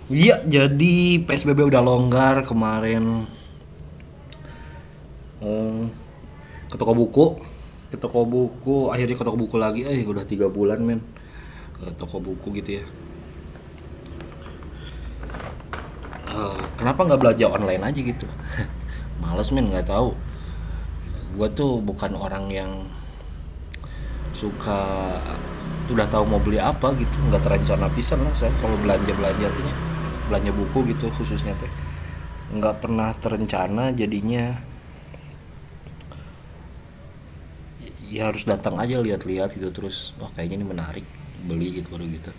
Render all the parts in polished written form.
Iya, jadi PSBB udah longgar kemarin. eh, ke toko buku, akhirnya ke toko buku lagi. Udah 3 bulan men ke toko buku gitu ya. Kenapa nggak belanja online aja gitu? Males men, nggak tahu. Gue tuh bukan orang yang suka udah tahu mau beli apa gitu, nggak terencana pisan lah saya kalau belanja belanja tuh ya. Belanja buku gitu khususnya teh nggak pernah terencana, jadinya ya harus datang aja lihat-lihat gitu, terus wah kayaknya ini menarik, beli gitu baru gitu.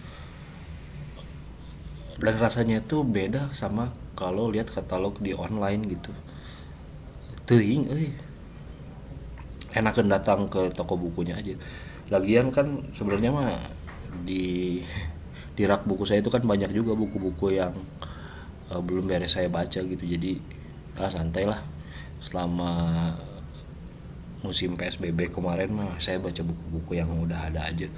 Dan rasanya itu beda sama kalau lihat katalog di online gitu. Teuing enakan datang ke toko bukunya aja. Lagian kan sebenarnya mah di di rak buku saya itu kan banyak juga buku-buku yang belum beres saya baca gitu, jadi santai lah selama musim PSBB kemarin mah saya baca buku-buku yang udah ada aja.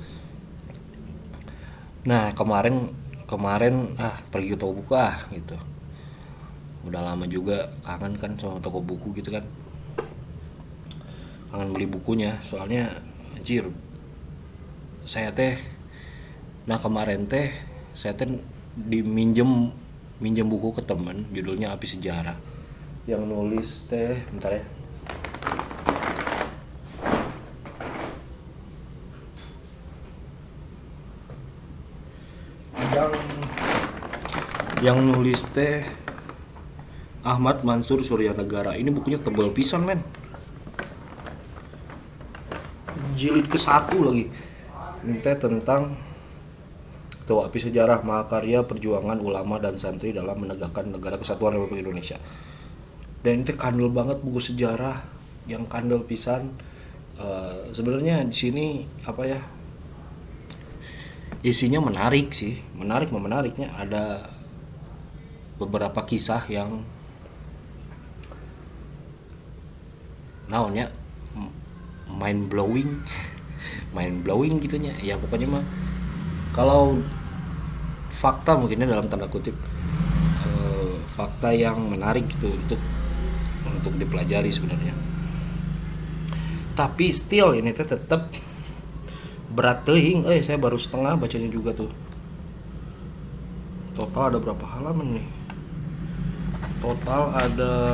Nah kemarin kemarin pergi ke toko buku gitu, udah lama juga kangen kan sama toko buku gitu kan, kangen beli bukunya soalnya anjir saya teh. Nah kemarin teh saya teh diminjem minjem buku ke temen, judulnya Api Sejarah, yang nulis teh bentar ya, yang nulis teh Ahmad Mansur Suryanegara. Ini bukunya tebal pisan men, jilid ke 1 lagi. Ini teh tentang Ketua Api Sejarah, Mahakarya Perjuangan Ulama dan Santri dalam menegakkan Negara Kesatuan Republik Indonesia. Dan itu kandel banget buku sejarah, yang kandel pisan. Sebenarnya di sini apa ya, isinya menarik sih, menariknya ada beberapa kisah yang naonnya mind blowing mind blowing gitunya ya, pokoknya mah kalau fakta mungkinnya dalam tanda kutip, fakta yang menarik gitu untuk dipelajari sebenarnya. Tapi still ini teh tetap berat teuing. Saya baru setengah bacanya juga tuh. Total ada berapa halaman nih? Total ada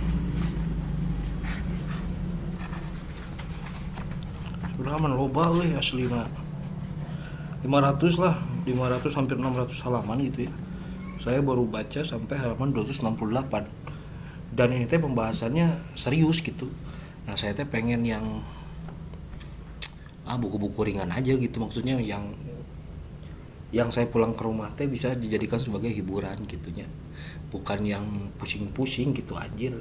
halaman loba asli mah 500 lah, 500 hampir 600 halaman gitu ya. Saya baru baca sampai halaman 268. Dan ini teh pembahasannya serius gitu. Nah saya teh pengen yang buku-buku ringan aja gitu, maksudnya yang saya pulang ke rumah teh bisa dijadikan sebagai hiburan gitunya, bukan yang pusing-pusing gitu anjir.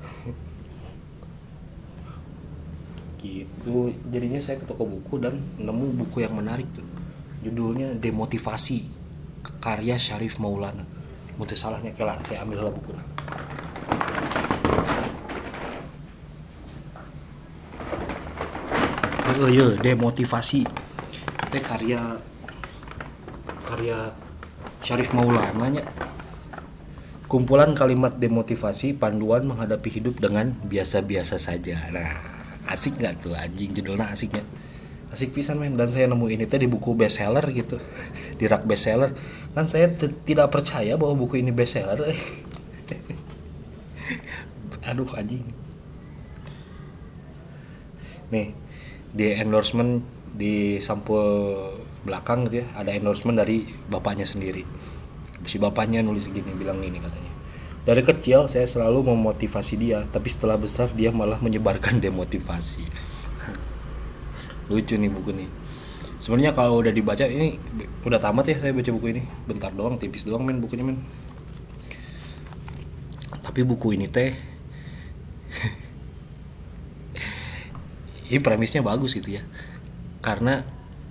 Gitu jadinya saya ke toko buku dan nemu buku yang menarik tuh, judulnya Demotivasi, karya Syarif Maulana. Mungkin salahnya kelar saya ambil lah buku. Demotivasi teh karya karya Syarif Maulana nya. Kumpulan kalimat demotivasi, panduan menghadapi hidup dengan biasa-biasa saja. Nah, asik nggak tuh anjing, judulnya asiknya. Asik pisan men, dan saya nemu ini teh di buku bestseller gitu. Di rak bestseller. Kan saya tidak percaya bahwa buku ini bestseller. Aduh anjing. Nih, di endorsement di sampul belakang gitu ya, ada endorsement dari bapaknya sendiri. Si bapaknya nulis gini, bilang gini katanya, dari kecil saya selalu memotivasi dia, tapi setelah besar dia malah menyebarkan demotivasi. Lucu nih buku nih. Sebenarnya kalau udah dibaca ini udah tamat ya, saya baca buku ini bentar doang, tipis doang men bukunya men. Tapi buku ini teh ini premisnya bagus gitu ya, karena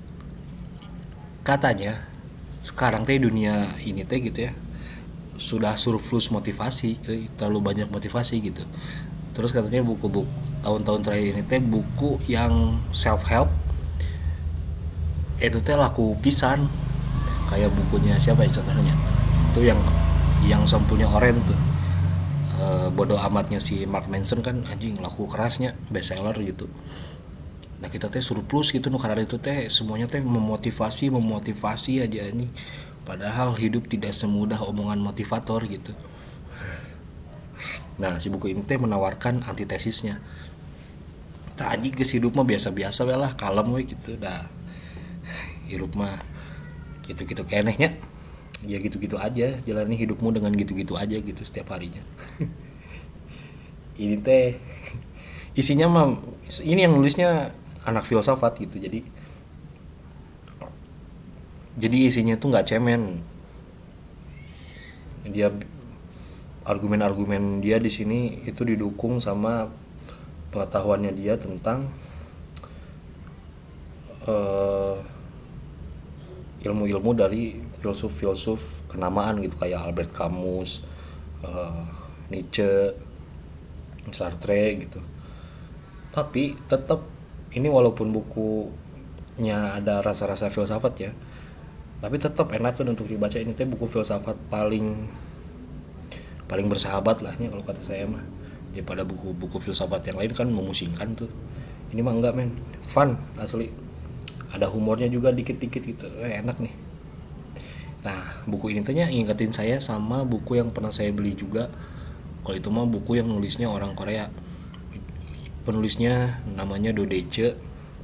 katanya sekarang teh dunia ini teh gitu ya sudah surplus motivasi, terlalu banyak motivasi gitu. Terus katanya buku-buku tahun-tahun terakhir ini teh buku yang self help itu teh laku pisan, kayak bukunya siapa ya contohnya, itu yang sampulnya oren tuh. Bodoh amatnya si Mark Manson kan anjing laku kerasnya bestseller gitu. Nah kita teh surplus gitu nu karena itu teh semuanya teh memotivasi aja anjing. Padahal hidup tidak semudah omongan motivator gitu. Nah si buku ini teh menawarkan antitesisnya. Tak anjing geus hidup mah biasa-biasa we lah, kalem we gitu dah. Hidup mah gitu-gitu kenehnya. Ya gitu-gitu aja, jalani hidupmu dengan gitu-gitu aja gitu setiap harinya. Ini teh isinya mah ini yang nulisnya anak filsafat gitu. Jadi isinya tuh nggak cemen. Dia argumen-argumen dia di sini itu didukung sama pengetahuannya dia tentang eh, ilmu-ilmu dari filsuf-filsuf kenamaan gitu kayak Albert Camus, eh, Nietzsche, Sartre gitu. Tapi tetap ini walaupun bukunya ada rasa-rasa filsafat ya, tapi tetap enak kan untuk dibaca. Ini teh buku filsafat paling paling bersahabat lah ya kalau kata saya mah, daripada buku-buku filsafat yang lain kan memusingkan tuh. Ini mah enggak men, fun asli, ada humornya juga dikit-dikit gitu, enak nih. Nah buku ini tuh ngingetin saya sama buku yang pernah saya beli juga. Kalau itu mah buku yang nulisnya orang Korea, penulisnya namanya Do Deche.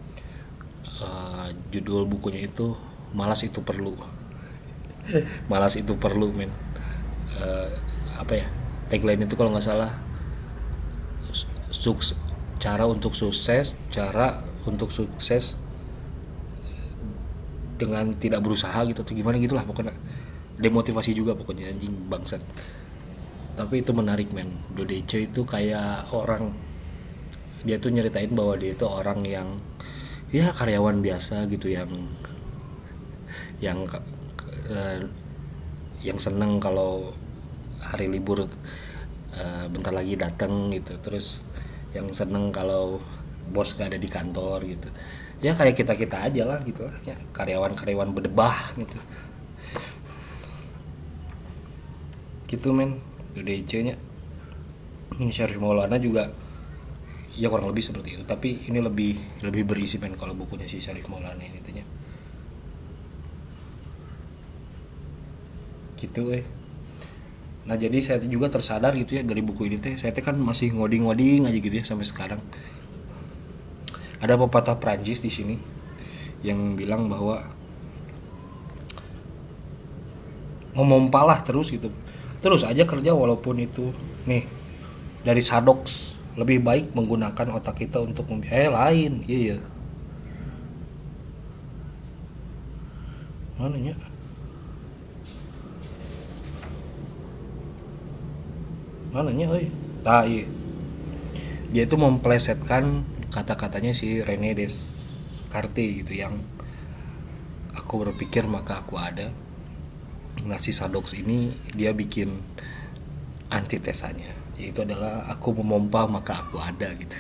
Judul bukunya itu Malas Itu Perlu. Malas itu perlu men. Eh, apa ya, tagline itu kalau nggak salah, sukses, cara untuk sukses dengan tidak berusaha gitu atau gimana gitulah pokoknya, demotivasi juga pokoknya anjing bangsat. Tapi itu menarik men. Dodece itu kayak orang, dia tuh nyeritain bahwa dia itu orang yang ya karyawan biasa gitu, yang eh, yang seneng kalau hari libur bentar lagi datang gitu, terus yang seneng kalau bos gak ada di kantor gitu. Ya kayak kita kita aja lah gitu ya, karyawan berdebah gitu gitu men. Itu DC nya ini Syarif Maulana juga ya kurang lebih seperti itu, tapi ini lebih lebih berisi men kalau bukunya si Syarif Maulana ini tuh gitu. Nah jadi saya juga tersadar gitu ya dari buku ini teh, saya teh kan masih ngoding-ngoding aja gitu ya sampai sekarang. Ada pepatah Prancis di sini yang bilang bahwa memompalah terus gitu, terus aja kerja walaupun itu nih dari Sadox, lebih baik menggunakan otak kita untuk lain iya ya mana ya, mananya iya, dia itu memplesetkan kata-katanya si René Descartes gitu, yang aku berpikir maka aku ada. Nah si Sadox ini dia bikin antitesanya, yaitu adalah aku memompa maka aku ada gitu.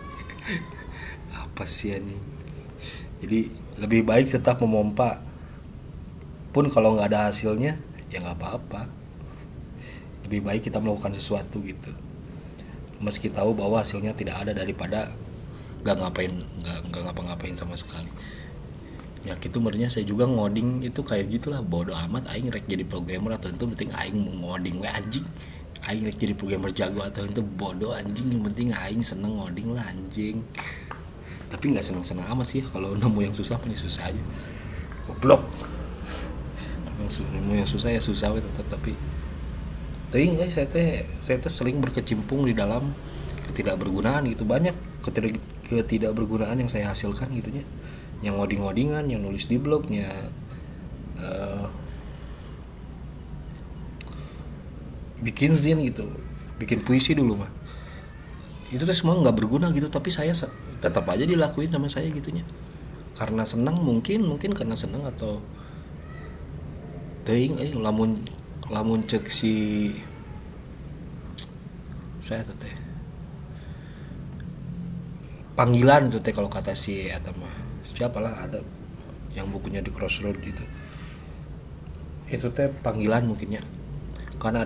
Apa sih ini, jadi lebih baik tetap memompa pun kalau nggak ada hasilnya ya nggak apa-apa. Lebih baik kita melakukan sesuatu gitu meski tahu bahwa hasilnya tidak ada, daripada nggak ngapa-ngapain sama sekali. Ya gitu menurutnya saya juga ngoding itu kayak gitulah, bodoh amat aing rek jadi programmer atau itu penting aing mau ngoding we anjing, aing rek jadi programmer jago atau itu bodoh anjing, yang penting aing seneng ngoding lah anjing. Tapi nggak seneng-seneng amat sih kalau nemu yang susah pun susah aja goblok, nemu yang susah ya susah we tetap. Tapi saya teh sering berkecimpung di dalam ketidakbergunaan gitu, banyak ketidakbergunaan yang saya hasilkan gitunya, yang ngoding-ngodingan, yang nulis di blognya, bikin zin gitu, bikin puisi dulu mah, itu tuh semua nggak berguna gitu, tapi saya tetap aja dilakuin sama saya gitunya karena senang, mungkin karena senang atau teuing lamun lamun cek si saya teh panggilan tuh teh kalau kata si eta mah siapalah, ada yang bukunya di Crossroad gitu, itu teh panggilan mungkinnya, karena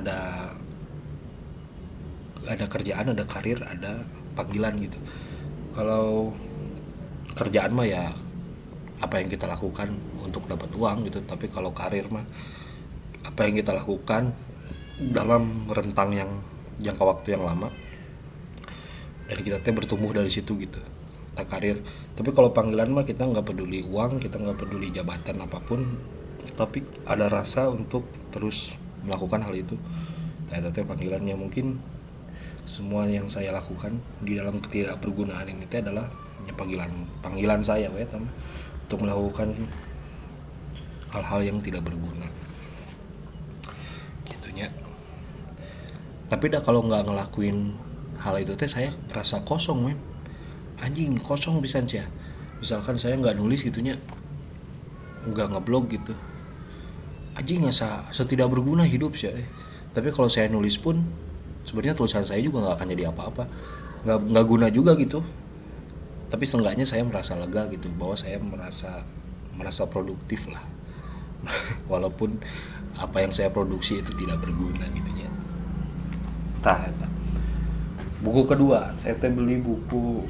ada kerjaan, ada karir, ada panggilan gitu. Kalau kerjaan mah ya apa yang kita lakukan untuk dapat uang gitu, tapi kalau karir mah apa yang kita lakukan dalam rentang yang jangka waktu yang lama dan kita teh bertumbuh dari situ gitu. Kita karir, tapi kalau panggilan mah kita nggak peduli uang, kita nggak peduli jabatan apapun, tapi ada rasa untuk terus melakukan hal itu. Saya teh panggilannya mungkin semua yang saya lakukan di dalam ketidakbergunaan ini teh adalah ya panggilan saya untuk melakukan hal-hal yang tidak berguna gitunya. Tapi dah kalau nggak ngelakuin hal itu teh saya rasa kosong men, anjing kosong bisa sih ya. Misalkan saya nggak nulis gitunya, nggak ngeblog gitu, anjing nggak setidak berguna hidup sih. Tapi kalau saya nulis pun sebenarnya tulisan saya juga nggak akan jadi apa-apa, nggak guna juga gitu. Tapi seenggaknya saya merasa lega gitu, bahwa saya merasa produktif lah walaupun apa yang saya produksi itu tidak berguna gitu ya. Tah, buku kedua saya beli buku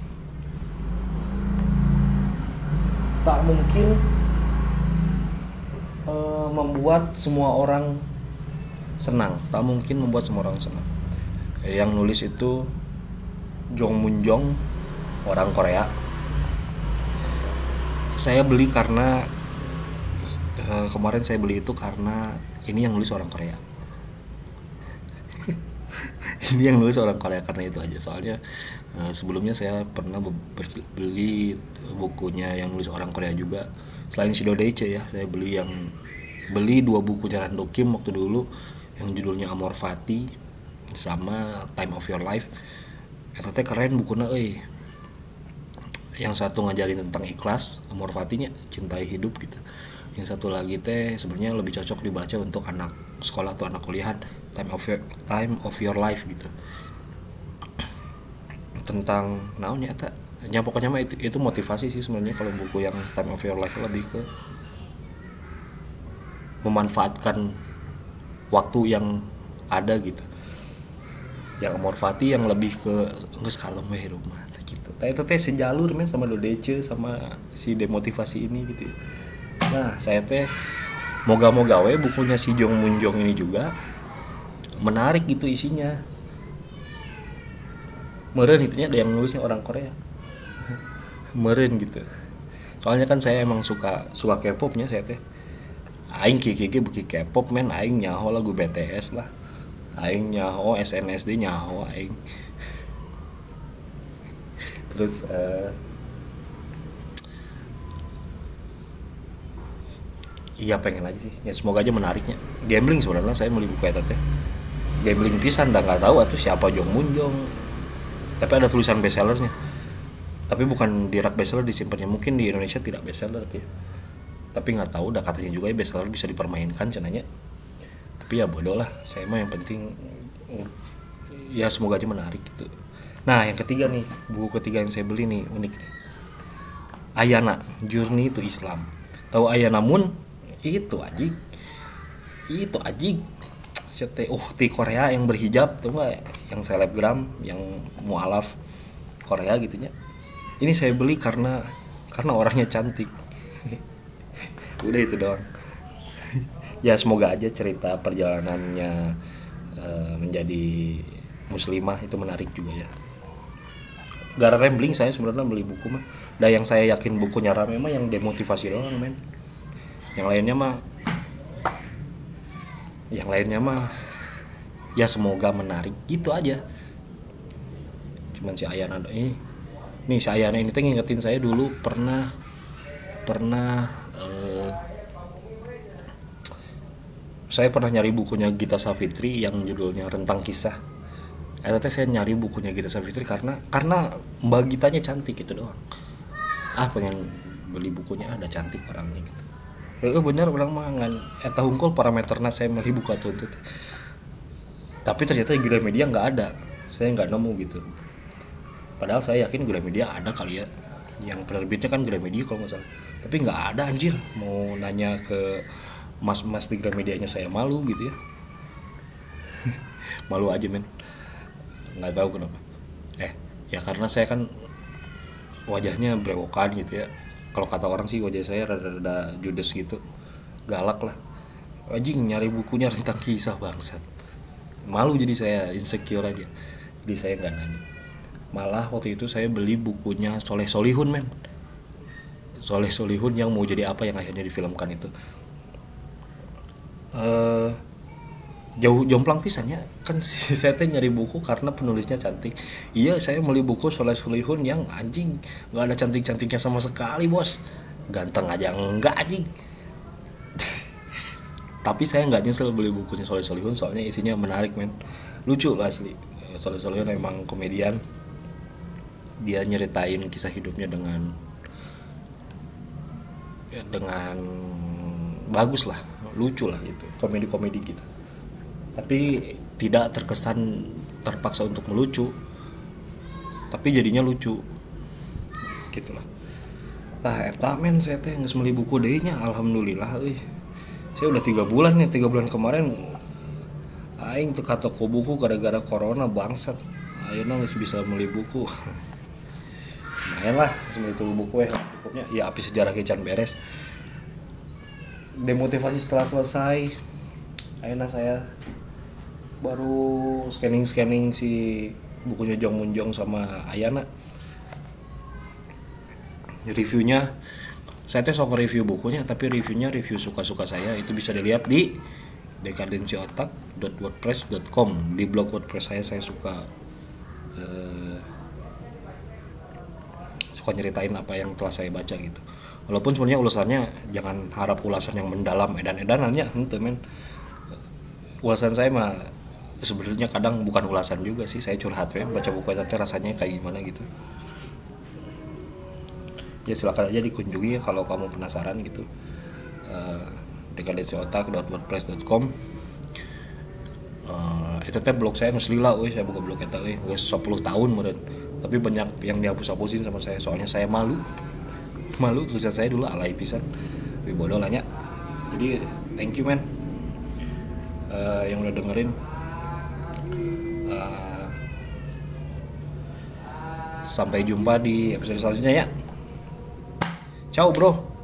Tak Mungkin Membuat Semua Orang Senang. Tak mungkin membuat semua orang senang. Yang nulis itu Jong Mun Jong, orang Korea. Saya beli karena kemarin saya beli itu karena ini yang nulis orang Korea. Ini yang nulis orang Korea karena itu aja. Soalnya sebelumnya saya pernah beli bukunya yang nulis orang Korea juga. Selain Shido Daiche ya, saya beli 2 bukunya Rando Kim waktu dulu, yang judulnya Amor Fati sama Time of Your Life. Eta teh keren bukunya euy. Yang satu ngajarin tentang ikhlas, Amor Fatinya cintai hidup gitu. Yang satu lagi teh sebenarnya lebih cocok dibaca untuk anak sekolah atau anak kuliahan, Time of Your Life gitu. Tentang naonnya eta. Ya pokoknya mah itu motivasi sih sebenarnya. Kalau buku yang Time of Your Life lebih ke memanfaatkan waktu yang ada gitu. Yang Amor Fati yang lebih ke geus kalem we rumah gitu. Itu teh sejalur men sama Dodece sama si demotivasi ini gitu. Nah, saya teh moga-moga we bukunya si Jong Mun Jong ini juga menarik gitu isinya. Meureun itunya ada yang nulisnya orang Korea. Meureun gitu. Soalnya kan saya emang suka K-popnya saya teh. Aing kiki beki K-pop men, aing nyaho lagu BTS lah. Aing nyaho SNSD nyaho aing. Terus iya pengen aja sih. Ya semoga aja menariknya. Gambling sebenarnya saya beli buku eta teh. Gambling pisan dah enggak tahu atuh siapa Jong Mun Jong. Tapi ada tulisan bestsellernya. Tapi bukan di rak bestseller disimpannya, mungkin di Indonesia tidak bestseller ya. Tapi nggak tahu, udah katanya juga ya bestseller bisa dipermainkan cenanya. Tapi ya bodoh lah, saya mah yang penting ya semoga aja menarik gitu. Nah yang ketiga nih, buku ketiga yang saya beli nih unik nih. Ayana, Journey to Islam. Tahu Ayana Moon? Itu ajik. Di Korea yang berhijab tuh nggak, yang selebgram, yang mualaf Korea gitunya. Ini saya beli karena orangnya cantik. Udah itu doang. Ya semoga aja cerita perjalanannya menjadi muslimah itu menarik juga ya. Gara rambling saya sebenarnya beli buku mah. Dan yang saya yakin bukunya rame mah yang demotivasi doang men. Yang lainnya mah ya semoga menarik gitu aja. Cuman si Ayana ini si Ayana ini tuh ngingetin saya dulu pernah saya pernah nyari bukunya Gita Savitri yang judulnya Rentang Kisah. Saya nyari bukunya Gita Savitri karena Mbak Gitanya cantik gitu doang. Pengen beli bukunya, ada cantik orangnya gitu. Bener orang mah ngan eta hungkul parameterna saya beli buku tuh. Tapi ternyata di Gramedia nggak ada, saya nggak nemu gitu. Padahal saya yakin Gramedia ada kali ya, yang penerbitnya kan Gramedia kalau nggak salah. Tapi nggak ada anjir. Mau nanya ke mas-mas di Gramedianya saya malu gitu ya. Malu aja men, nggak tahu kenapa. Ya karena saya kan wajahnya brewokan gitu ya. Kalau kata orang sih wajah saya rada-rada judes gitu, galak lah. Anjing nyari bukunya rentang kisah bangsat. Malu jadi saya insecure aja. Jadi saya nggak nanya. Malah waktu itu saya beli bukunya Soleh Solihun men. Soleh Solihun yang mau jadi apa yang akhirnya difilmkan itu. eh Jauh jomplang pisannya kan. Saya teh nyari buku karena penulisnya cantik. Iya saya beli buku Soleh Solihun yang anjing nggak ada cantik-cantiknya sama sekali bos, ganteng aja enggak anjing. Tapi saya nggak nyesel beli bukunya Soleh Solihun soalnya isinya menarik men, lucu lah asli. Soleh Solihun emang komedian, dia nyeritain kisah hidupnya dengan ya, dengan bagus lah, lucu lah gitu, komedi-komedi gitu, tapi tidak terkesan terpaksa untuk melucu, tapi jadinya lucu gitu lah. Eta men saya teh geus meuli buku deui nya alhamdulillah euy. Saya udah 3 bulan nih, 3 bulan kemarin aing teu ka toko buku gara-gara corona bangsat. Ayeuna geus bisa meuli buku. Lumayan lah geus meuli buku cukupnya ya api sejarah ge can beres. Demotivasi setelah selesai, ayeuna saya baru scanning si bukunya Jong Munjong sama Ayana. Reviewnya saya teh sok review bukunya, tapi reviewnya review suka-suka saya. Itu bisa dilihat di dekadensiotak.wordpress.com. Di blog WordPress saya suka nyeritain apa yang telah saya baca gitu. Walaupun sebenarnya ulasannya jangan harap ulasan yang mendalam edan-edanannya henteu men. Ulasan saya mah sebenarnya kadang bukan ulasan juga sih, saya curhat ya baca buku itu rasanya kayak gimana gitu. Ya silakan aja dikunjungi ya kalau kamu penasaran gitu. dekadensiotak.wordpress.com. Itu teh blog saya geus lila euy, saya buka blog eta euy geus 10 tahun meureun. Tapi banyak yang dihapus-hapusin sama saya soalnya saya malu. Tulisan saya dulu alay pisan. Tapi bodoh lah nya. Jadi thank you man. Yang udah dengerin. Sampai jumpa di episode selanjutnya ya. Ciao bro.